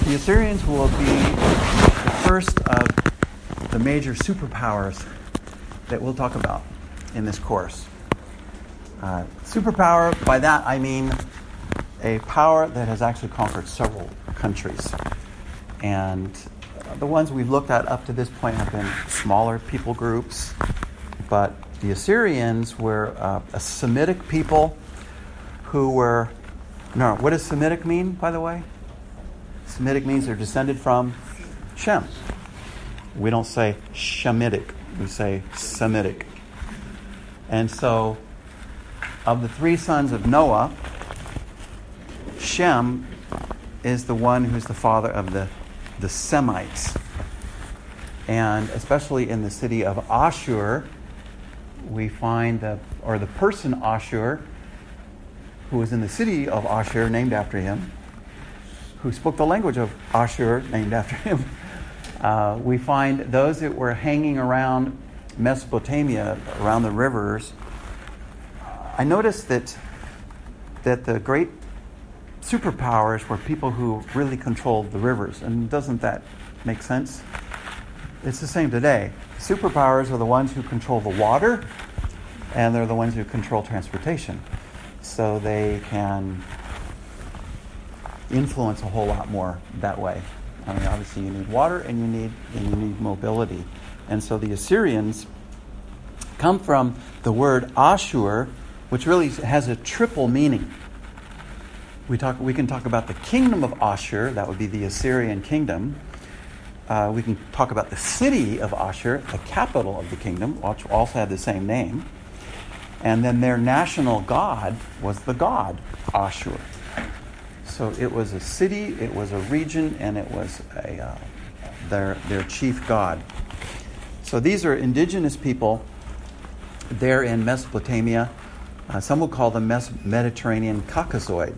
The Assyrians will be the first of the major superpowers that we'll talk about in this course. Superpower, by that I mean a power that has actually conquered several countries. And the ones we've looked at up to this point have been smaller people groups, but the Assyrians were a Semitic people who were... No, what does Semitic mean, by the way? Semitic means they're descended from Shem. We don't say Shemitic, we say Semitic. And so, of the three sons of Noah, Shem is the one who's the father of the Semites. And especially in the city of Ashur, we find the person Ashur, who was in the city of Ashur, named after him, who spoke the language of Ashur, named after him. We find those that were hanging around Mesopotamia, around the rivers. I noticed that the great superpowers were people who really controlled the rivers. And doesn't that make sense? It's the same today. Superpowers are the ones who control the water, and they're the ones who control transportation. So they can influence a whole lot more that way. I mean, obviously you need water and you need mobility. And so the Assyrians come from the word Ashur, which really has a triple meaning. We can talk about the kingdom of Ashur, that would be the Assyrian kingdom. We can talk about the city of Ashur, the capital of the kingdom, which also had the same name. And then their national god was the god Ashur. So it was a city, it was a region, and it was their chief god. So these are indigenous people there in Mesopotamia. Some will call them Mediterranean Caucasoid.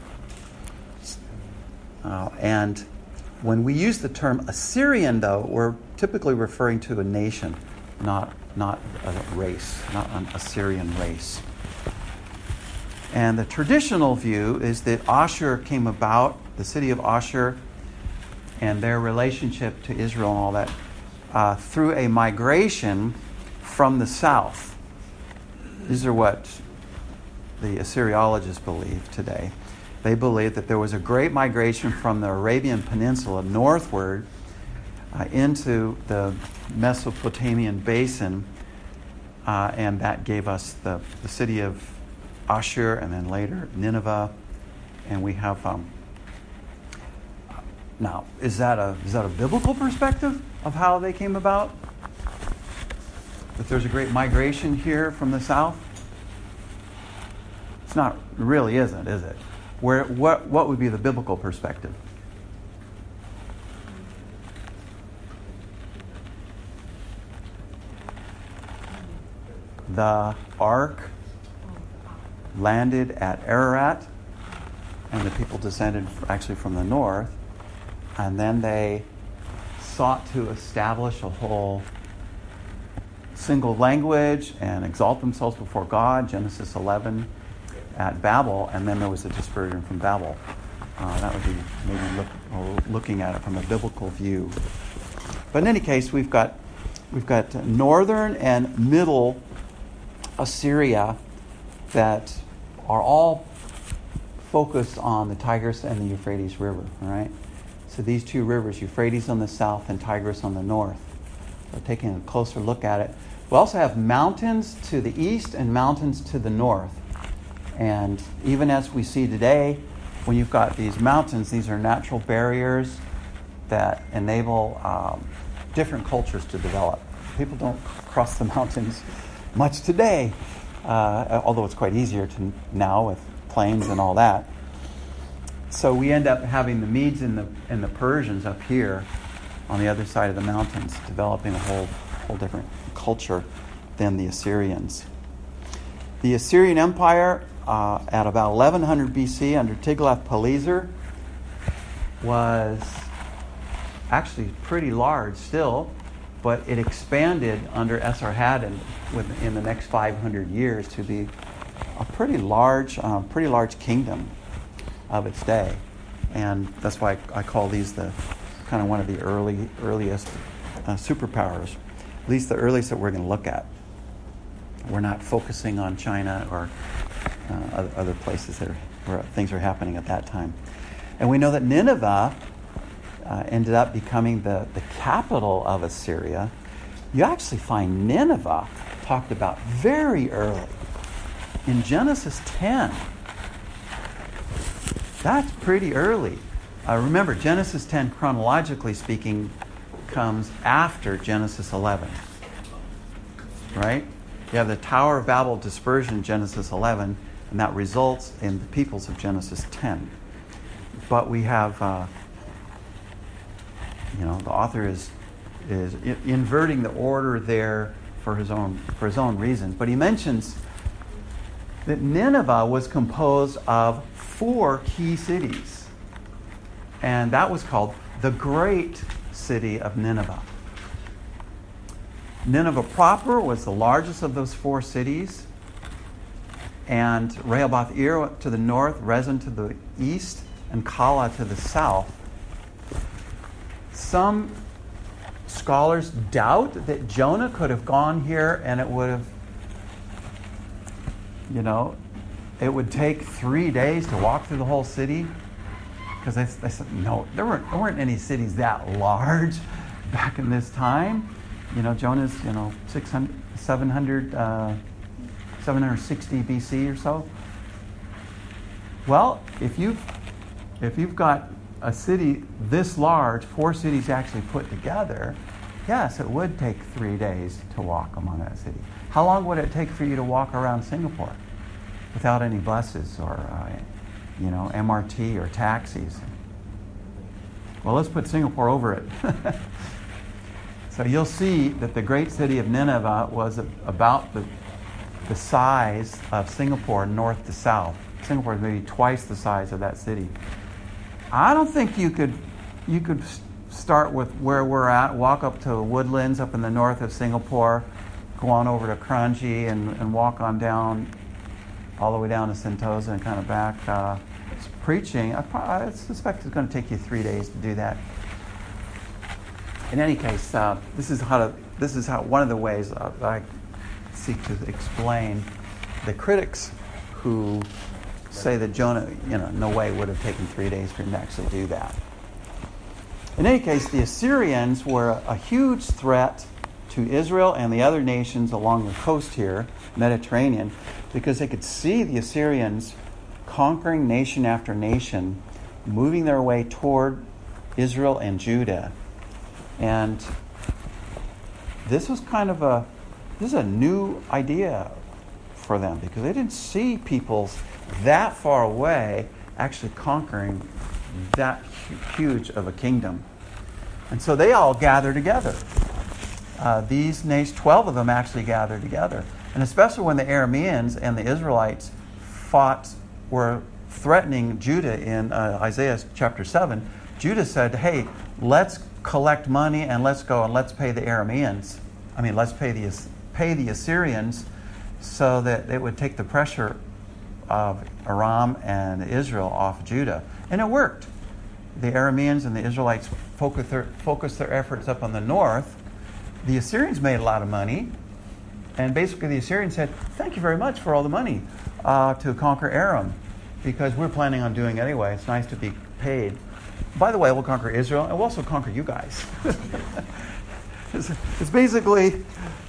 And when we use the term Assyrian, though, we're typically referring to a nation, not a race, not an Assyrian race. And the traditional view is that Ashur came about, the city of Ashur, and their relationship to Israel and all that, through a migration from the south. These are what the Assyriologists believe today. They believe that there was a great migration from the Arabian Peninsula northward into the Mesopotamian basin, and that gave us the city of Ashur, and then later Nineveh, and we have. Now, is that a biblical perspective of how they came about? That there's a great migration here from the south? It's not, really isn't, is it? What would be the biblical perspective? The ark landed at Ararat, and the people descended actually from the north, and then they sought to establish a whole single language and exalt themselves before God, Genesis 11, at Babel, and then there was a dispersion from Babel. That would be maybe looking at it from a biblical view. But in any case, we've got northern and middle Assyria that are all focused on the Tigris and the Euphrates River, all right? So these two rivers, Euphrates on the south and Tigris on the north. We're taking a closer look at it. We also have mountains to the east and mountains to the north. And even as we see today, when you've got these mountains, these are natural barriers that enable different cultures to develop. People don't cross the mountains much today, although it's quite easier to now with planes and all that. So we end up having the Medes and the Persians up here on the other side of the mountains, developing a whole different culture than the Assyrians. The Assyrian Empire, at about 1100 BC, under Tiglath-Pileser, was actually pretty large still, but it expanded under Esarhaddon in the next 500 years to be a pretty large kingdom of its day. And that's why I call these the kind of one of the earliest superpowers, at least the earliest that we're going to look at. We're not focusing on China or other places where things are happening at that time. And we know that Nineveh ended up becoming the capital of Assyria. You actually find Nineveh talked about very early in Genesis 10. That's pretty early. Remember, Genesis 10, chronologically speaking, comes after Genesis 11. Right? You have the Tower of Babel dispersion in Genesis 11, and that results in the peoples of Genesis 10. But we have, the author is inverting the order there for his own reasons. But he mentions that Nineveh was composed of 4 key cities, and that was called the Great City of Nineveh. Nineveh proper was the largest of those 4 cities, and Rehoboth-ir to the north, Rezin to the east, and Kala to the south. Some scholars doubt that Jonah could have gone here and it would have, it would take 3 days to walk through the whole city. Because they said, no, there weren't any cities that large back in this time. Jonah's, 760 BC or so. Well, if you've got a city this large, 4 cities actually put together, yes, it would take 3 days to walk among that city. How long would it take for you to walk around Singapore without any buses or, MRT or taxis? Well, let's put Singapore over it. So you'll see that the great city of Nineveh was about the size of Singapore north to south. Singapore is maybe twice the size of that city. I don't think you could start with where we're at, walk up to Woodlands up in the north of Singapore, go on over to Kranji and walk on down all the way down to Sentosa and kind of back preaching. I suspect it's going to take you 3 days to do that. In any case, this is how one of the ways I seek to explain the critics who say that Jonah, no way would have taken 3 days for him to actually do that. In any case, the Assyrians were a huge threat to Israel and the other nations along the coast here, Mediterranean, because they could see the Assyrians conquering nation after nation, moving their way toward Israel and Judah. And this was a new idea for them because they didn't see peoples that far away actually conquering that huge of a kingdom. And so they all gather together. These nations, 12 of them actually gathered together. And especially when the Arameans and the Israelites were threatening Judah in Isaiah chapter 7, Judah said, hey, let's collect money and let's go and let's pay the Arameans. Let's pay the Assyrians so that it would take the pressure of Aram and Israel off Judah. And it worked. The Arameans and the Israelites focused their efforts up on the north. The Assyrians made a lot of money. And basically the Assyrians said, thank you very much for all the money to conquer Aram, because we're planning on doing it anyway. It's nice to be paid. By the way, we'll conquer Israel and we'll also conquer you guys. It's basically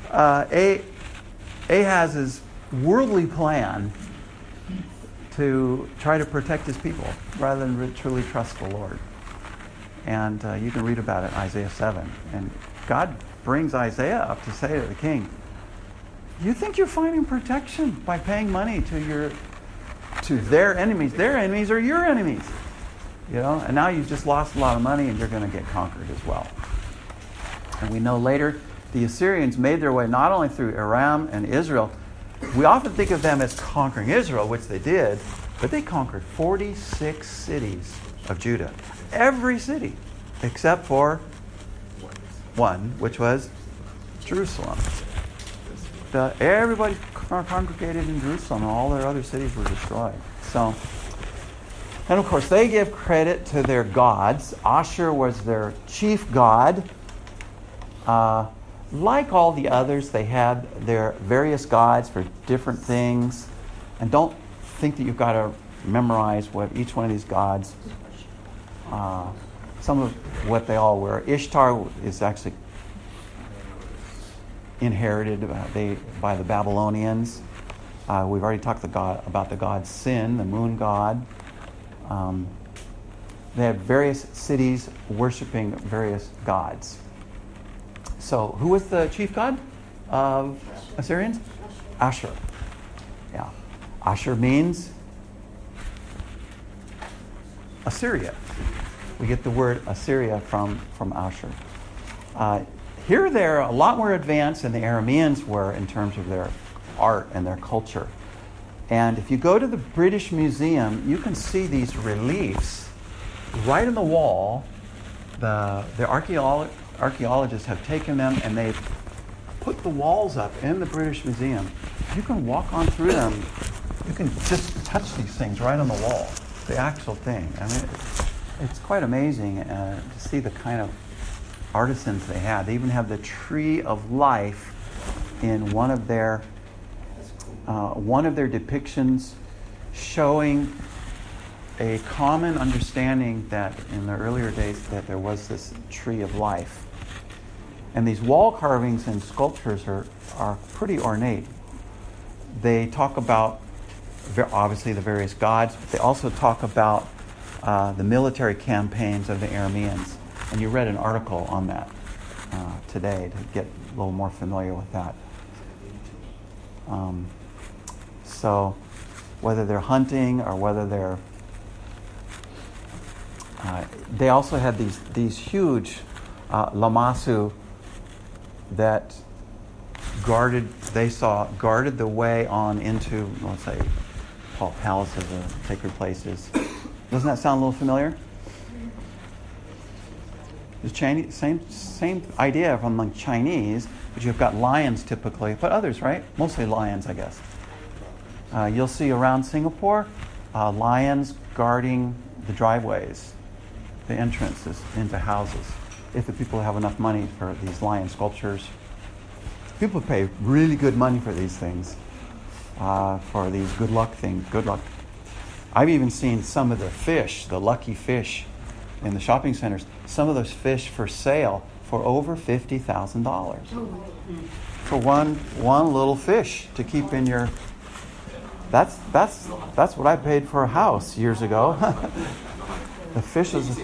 Ahaz's worldly plan to try to protect his people rather than truly trust the Lord. And you can read about it in Isaiah 7. And God brings Isaiah up to say to the king, you think you're finding protection by paying money to their enemies. Their enemies are your enemies. And now you've just lost a lot of money and you're going to get conquered as well. And we know later the Assyrians made their way not only through Aram and Israel. We often think of them as conquering Israel, which they did, but they conquered 46 cities of Judah. Every city except for one, which was Jerusalem. Everybody congregated in Jerusalem, and all their other cities were destroyed. So And of course, they give credit to their gods. Ashur was their chief god. Like all the others, they had their various gods for different things. And don't think that you've got to memorize what each one of these gods, some of what they all were. Ishtar is actually inherited by the Babylonians. We've already talked about the god Sin, the moon god. They had various cities worshiping various gods. So, who was the chief god of Assyrians? Ashur. Yeah. Ashur means Assyria. We get the word Assyria from Ashur. Here they're a lot more advanced than the Arameans were in terms of their art and their culture. And if you go to the British Museum, you can see these reliefs right in the wall. The archaeologists have taken them and they've put the walls up in the British Museum. You can walk on through them. You can just touch these things right on the wall. The actual thing. I mean, it's quite amazing to see the kind of artisans they had. They even have the tree of life in one of their depictions, showing a common understanding that in the earlier days that there was this tree of life. And these wall carvings and sculptures are pretty ornate. They talk about obviously the various gods, but they also talk about the military campaigns of the Arameans. And you read an article on that today to get a little more familiar with that. So whether they're hunting or whether they're... they also had these huge lamassu that guarded the way on into, let's say, palaces or sacred places. Doesn't that sound a little familiar? The Chinese, same idea from the Chinese, but you've got lions typically, but others, right? Mostly lions, I guess. You'll see around Singapore, lions guarding the driveways, the entrances into houses. If the people have enough money for these lion sculptures. People pay really good money for these things, for these good luck things. Good luck. I've even seen some of the fish, the lucky fish, in the shopping centers. Some of those fish for sale for over $50,000 for one little fish to keep in your. That's what I paid for a house years ago. The fish is.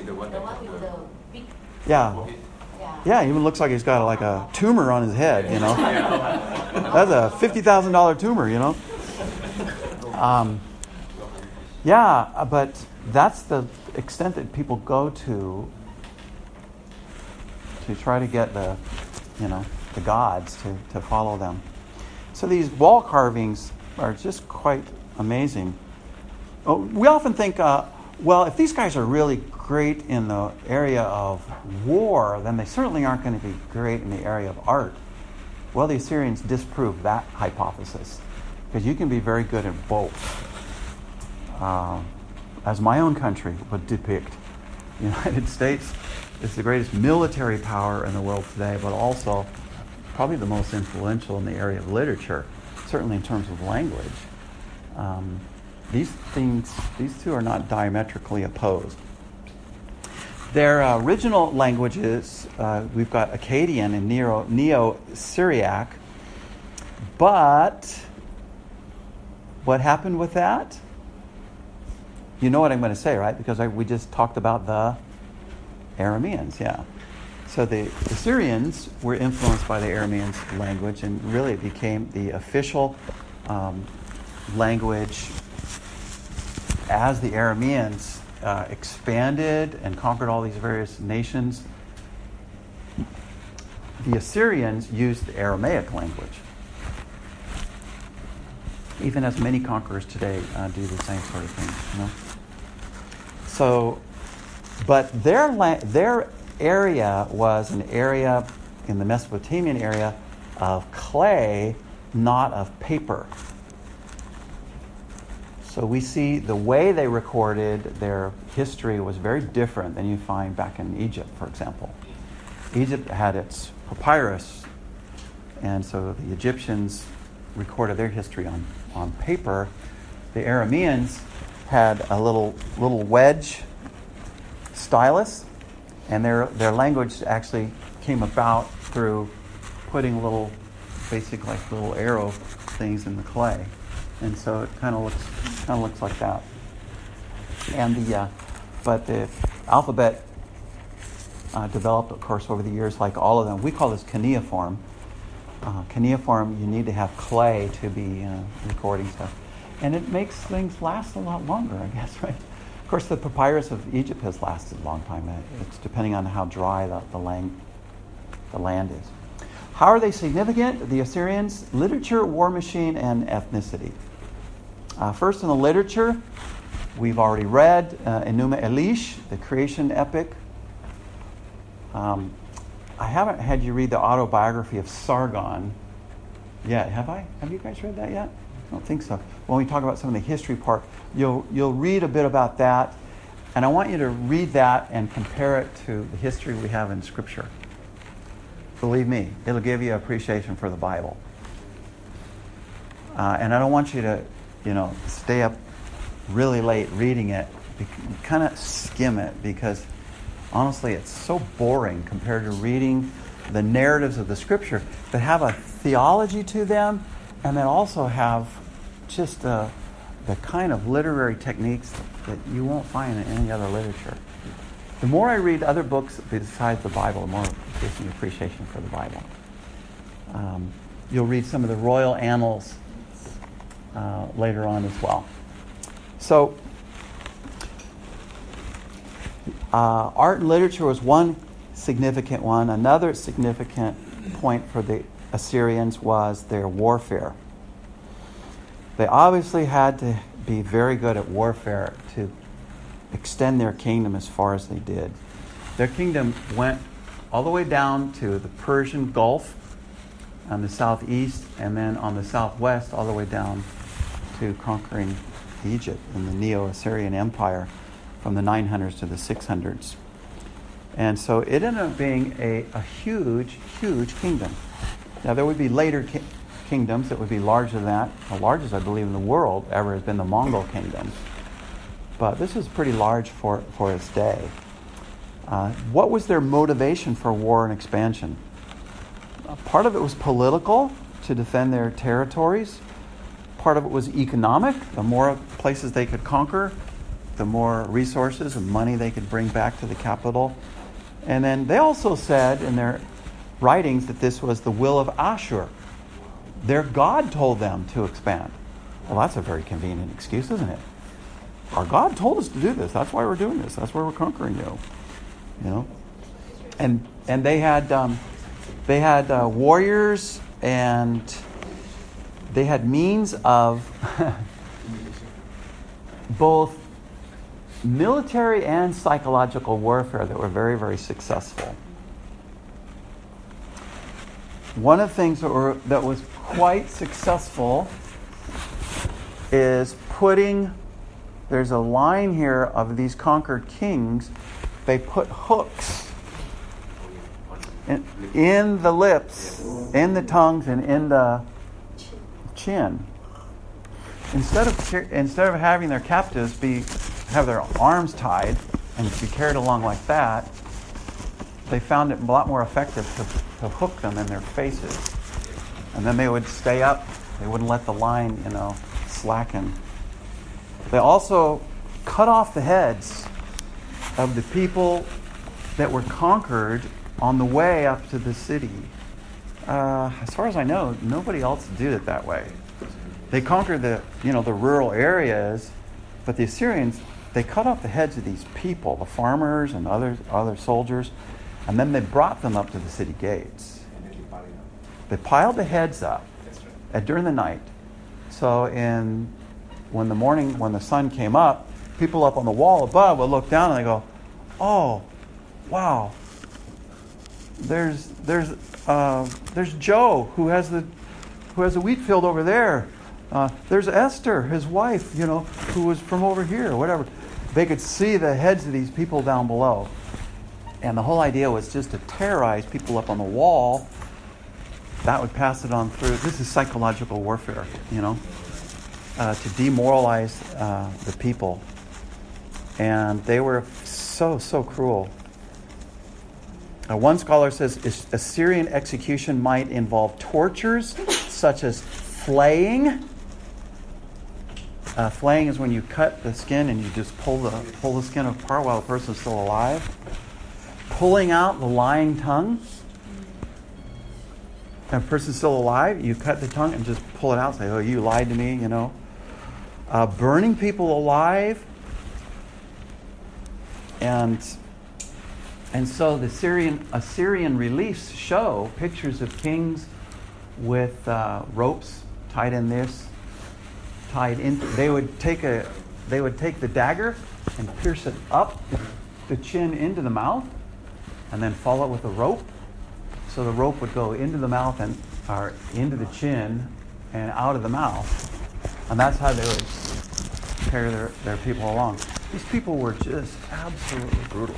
Yeah. Yeah, he even looks like he's got like a tumor on his head, you know. That's a $50,000 tumor, you know. Yeah, but that's the extent that people go to try to get the gods to follow them. So these wall carvings are just quite amazing. We often think, well, if these guys are really great in the area of war, then they certainly aren't going to be great in the area of art. Well, the Assyrians disproved that hypothesis, because you can be very good at both. As my own country would depict, the United States is the greatest military power in the world today, but also probably the most influential in the area of literature, certainly in terms of language. These two are not diametrically opposed. Their original languages, we've got Akkadian and Neo-Syriac, but what happened with that? You know what I'm going to say, right? Because we just talked about the Arameans, yeah. So the Assyrians were influenced by the Arameans language, and really it became the official language as the Arameans expanded and conquered all these various nations. The Assyrians used the Aramaic language. Even as many conquerors today do the same sort of thing, So, but their area was an area in the Mesopotamian area of clay, not of paper. So we see the way they recorded their history was very different than you find back in Egypt, for example. Egypt had its papyrus, and so the Egyptians recorded their history on paper. The Arameans had a little wedge stylus, and their language actually came about through putting little arrow things in the clay, and so it kind of looks like that. And but the alphabet developed, of course, over the years, like all of them. We call this cuneiform. Cuneiform, you need to have clay to be recording stuff, and it makes things last a lot longer, I guess, right? Of course, the papyrus of Egypt has lasted a long time. It's depending on how dry the land is. How are they significant? The Assyrians: literature, war machine, and ethnicity. First, in the literature, we've already read Enuma Elish, the creation epic. I haven't had you read the autobiography of Sargon yet, have I? Have you guys read that yet? I don't think so. When we talk about some of the history part, you'll read a bit about that, and I want you to read that and compare it to the history we have in Scripture. Believe me, it'll give you appreciation for the Bible. And I don't want you to, stay up really late reading it. Kind of skim it, because honestly, it's so boring compared to reading the narratives of the Scripture that have a theology to them, and then also have just the kind of literary techniques that you won't find in any other literature. The more I read other books besides the Bible, the more it gives me appreciation for the Bible. You'll read some of the royal annals later on as well. So, art and literature was one significant one. Another significant point for the Assyrians was their warfare. They obviously had to be very good at warfare to extend their kingdom as far as they did. Their kingdom went all the way down to the Persian Gulf on the southeast, and then on the southwest all the way down to conquering Egypt in the Neo-Assyrian Empire from the 900s to the 600s. And so it ended up being a huge, huge kingdom. Now there would be later kingdoms that would be larger than that. The largest, I believe, in the world ever has been the Mongol kingdom. But this is pretty large for its day. What was their motivation for war and expansion? Part of it was political, to defend their territories. Part of it was economic. The more places they could conquer, the more resources and money they could bring back to the capital. And then they also said in their writings that this was the will of Ashur. Their God told them to expand. Well, that's a very convenient excuse, isn't it? Our God told us to do this. That's why we're doing this. That's why we're conquering you. And they had warriors, and they had means of both military and psychological warfare that were very, very successful. One of the things that was quite successful is there's a line here of these conquered kings. They put hooks in the lips, in the tongues, and in the chin. Instead of having their captives have their arms tied and be carried along like that, they found it a lot more effective to hook them in their faces. And then they would stay up. They wouldn't let the line, slacken. They also cut off the heads of the people that were conquered on the way up to the city. As far as I know, nobody else did it that way. They conquered the rural areas, but the Assyrians, they cut off the heads of these people, the farmers and other soldiers, and then they brought them up to the city gates. They piled the heads up during the night. So when the sun came up, people up on the wall above would look down and they go, "Oh, wow! There's Joe who has the wheat field over there. There's Esther, his wife, who was from over here, whatever. They could see the heads of these people down below. And the whole idea was just to terrorize people up on the wall. That would pass it on through. This is psychological warfare, to demoralize the people. And they were so cruel. One scholar says Assyrian execution might involve tortures such as flaying. Flaying is when you cut the skin and you just pull the skin apart while the person's still alive. Pulling out the lying tongue. If a person's still alive, you cut the tongue and just pull it out. Say, "Oh, you lied to me," Burning people alive. And so the Assyrian reliefs show pictures of kings with ropes tied in. They would take the dagger and pierce it up the chin into the mouth, and then follow it with a rope. So the rope would go into the mouth or into the chin and out of the mouth, and that's how they would carry their people along. These people were just absolutely brutal.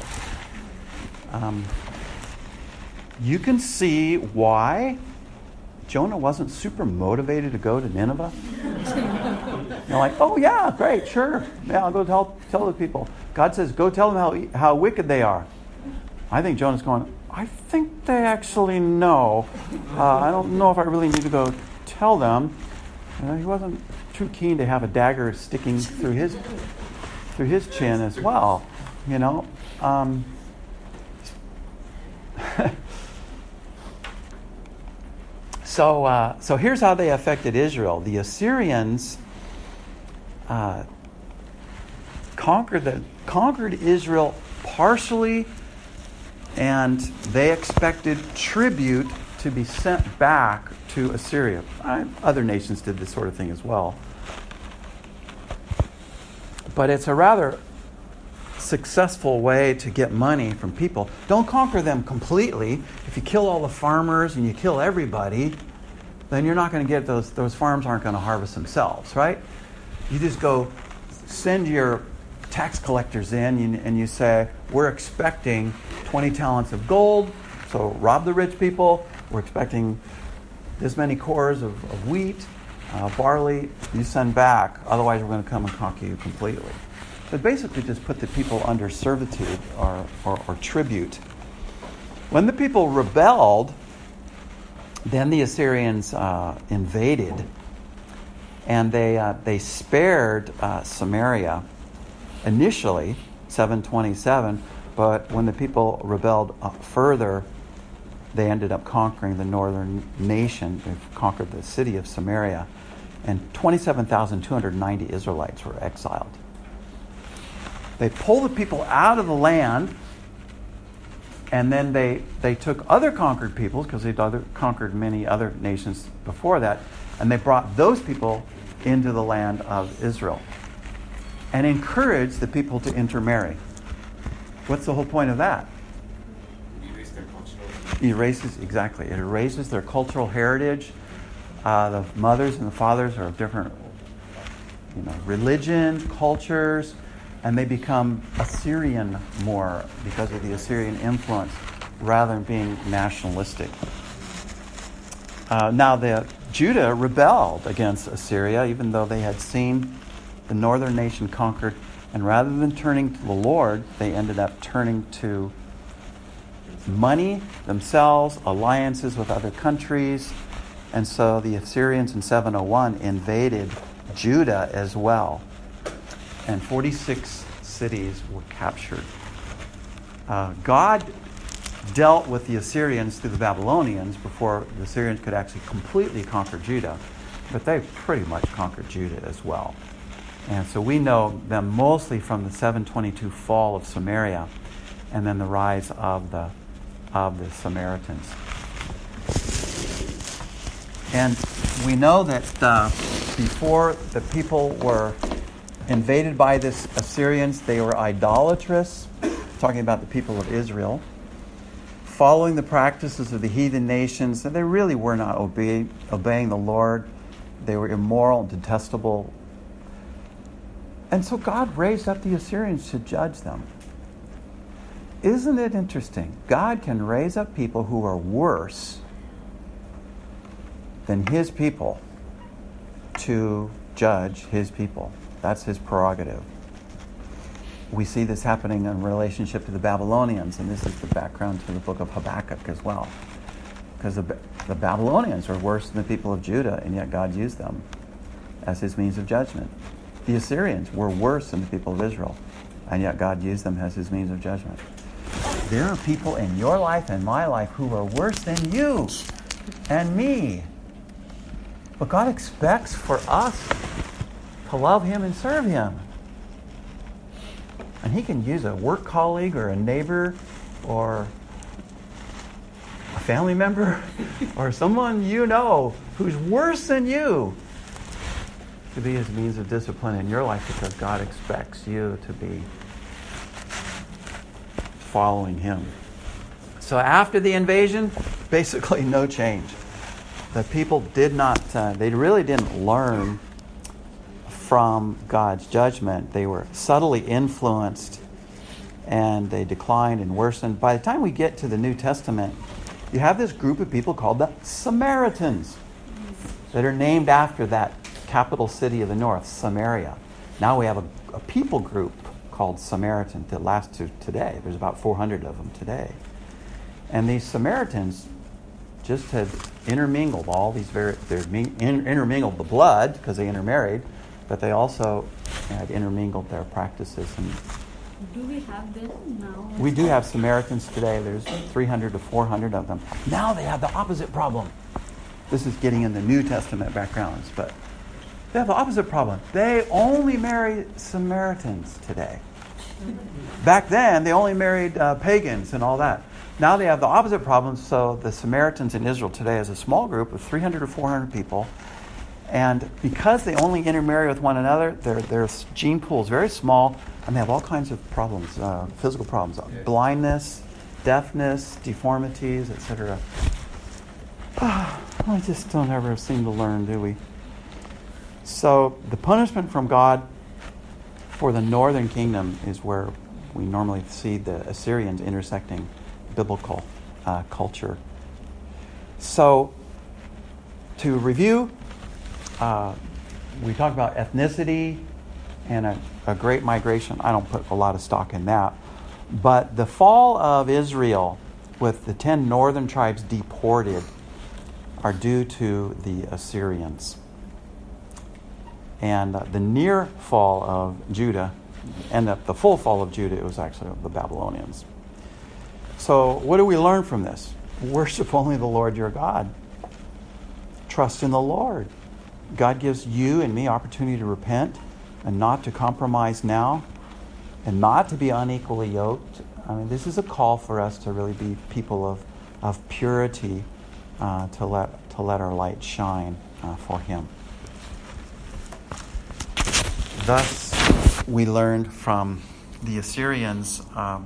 You can see why Jonah wasn't super motivated to go to Nineveh. You're like, "Oh yeah, great, sure. Yeah, I'll go tell the people." God says, "Go tell them how wicked they are." I think Jonah's going, "I think they actually know. I don't know if I really need to go tell them." He wasn't too keen to have a dagger sticking through his chin as well, So here's how they affected Israel. The Assyrians conquered Israel partially, and they expected tribute to be sent back to Assyria. Other nations did this sort of thing as well. But it's a rather successful way to get money from people. Don't conquer them completely. If you kill all the farmers and you kill everybody, then you're not going to get those farms aren't going to harvest themselves, right? You just go send your tax collectors in and you say, "We're expecting 20 talents of gold, so rob the rich people. We're expecting this many cores of wheat, barley, you send back, otherwise we're going to come and conquer you completely." So basically just put the people under servitude or tribute. When the people rebelled, then the Assyrians invaded, and they spared Samaria initially, 727, but when the people rebelled further, they ended up conquering the northern nation. They conquered the city of Samaria, and 27,290 Israelites were exiled. They pulled the people out of the land, and then they took other conquered peoples, because they'd conquered many other nations before that, and they brought those people into the land of Israel and encouraged the people to intermarry. What's the whole point of that? It erases their cultural heritage. The mothers and the fathers are of different, religion, cultures, and they become Assyrian more because of the Assyrian influence rather than being nationalistic. Now, Judah rebelled against Assyria, even though they had seen the northern nation conquered, and rather than turning to the Lord, they ended up turning to money themselves, alliances with other countries, and so the Assyrians in 701 invaded Judah as well, and 46 cities were captured. God dealt with the Assyrians through the Babylonians before the Assyrians could actually completely conquer Judah, but they pretty much conquered Judah as well. And so we know them mostly from the 722 fall of Samaria and then the rise of the Samaritans. And we know that before the people were invaded by the Assyrians, they were idolatrous, talking about the people of Israel, following the practices of the heathen nations, and they really were not obeying the Lord. They were immoral and detestable. And so God raised up the Assyrians to judge them. Isn't it interesting? God can raise up people who are worse than his people to judge his people. That's his prerogative. We see this happening in relationship to the Babylonians, and this is the background to the book of Habakkuk as well. Because the Babylonians were worse than the people of Judah, and yet God used them as his means of judgment. The Assyrians were worse than the people of Israel, and yet God used them as his means of judgment. There are people in your life and my life who are worse than you and me. But God expects for us to love him and serve him. And he can use a work colleague or a neighbor or a family member or someone you know who's worse than you to be his means of discipline in your life, because God expects you to be following him. So after the invasion, basically no change. The people did not, they really didn't learn from God's judgment. They were subtly influenced, and they declined and worsened. By the time we get to the New Testament, you have this group of people called the Samaritans that are named after that capital city of the north, Samaria. Now we have a people group called Samaritan that lasts to today. There's about 400 of them today. And these Samaritans just had intermingled all these intermingled the blood because they intermarried, but they also had intermingled their practices. And do we have them now? We do have Samaritans today. There's 300 to 400 of them. Now they have the opposite problem. This is getting in the New Testament backgrounds, but they have the opposite problem. They only marry Samaritans today. Back then, they only married pagans and all that. Now they have the opposite problem. So the Samaritans in Israel today is a small group of 300 or 400 people. And because they only intermarry with one another, their gene pool is very small, and they have all kinds of problems, physical problems, blindness, deafness, deformities, etc. I just don't ever seem to learn, do we? So the punishment from God for the northern kingdom is where we normally see the Assyrians intersecting biblical culture. So to review, we talked about ethnicity and a great migration. I don't put a lot of stock in that. But the fall of Israel, with the 10 northern tribes deported, are due to the Assyrians. And the near fall of Judah, and the full fall of Judah, it was actually the Babylonians. So what do we learn from this? Worship only the Lord your God. Trust in the Lord. God gives you and me opportunity to repent and not to compromise now and not to be unequally yoked. I mean, this is a call for us to really be people of purity, to let our light shine for him. Thus, we learned from the Assyrians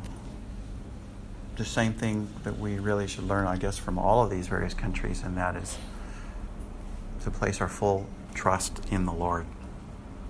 the same thing that we really should learn, I guess, from all of these various countries, and that is to place our full trust in the Lord.